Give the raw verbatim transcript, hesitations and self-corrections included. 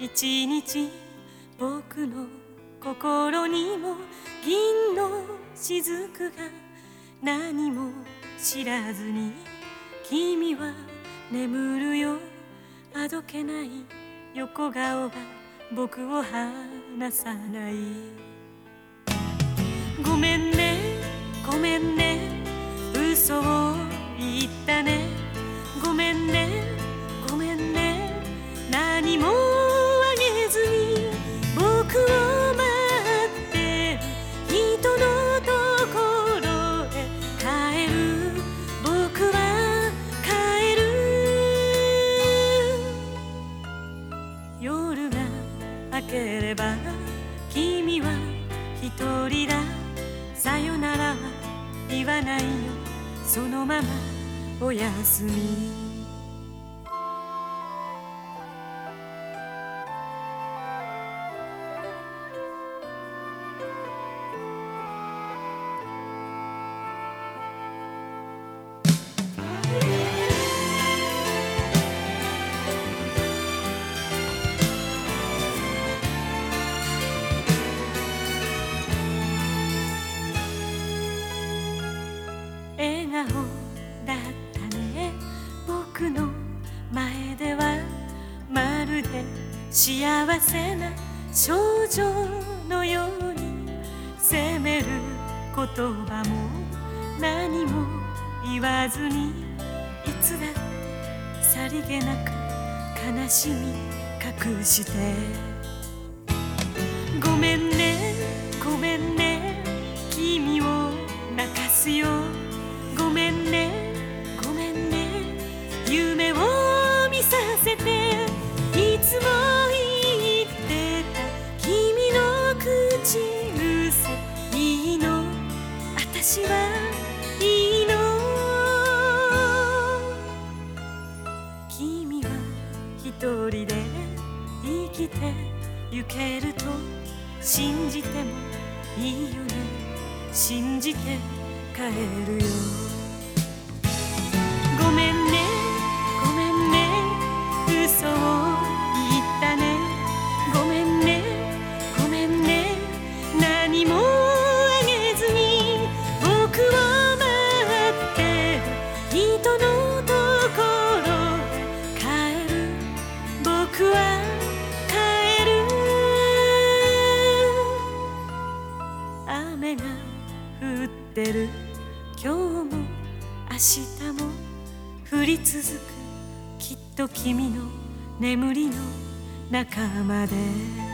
一日僕の心にも銀の雫が何も知らずに君は眠るよ。あどけない横顔が僕を離さない。ごめんねごめんね嘘を言ったね。ごめんねごめんね何もあげずに僕を待ってる人のところへ帰る。僕は帰る。夜が明ければ君は一人だ。さよならは言わないよ。そのままおやすみ。笑顔だったね。僕の前ではまるで幸せな少女のように責める言葉も何も言わずにいつだってさりげなく悲しみ隠して。ごめんねごめんね君を泣かすよ。ごめんねごめんね夢を見させて。いつも言ってた君の口癖いいの私はいいの。君は一人で生きてゆけると信じてもいいよね。信じて帰るよ。ごめんねごめんね嘘を言ったね。ごめんねごめんね何もあげずに僕を待ってる人のところへ帰る。僕は帰る。雨が降ってる今日も明日も降り続くきっと君の眠りの中まで。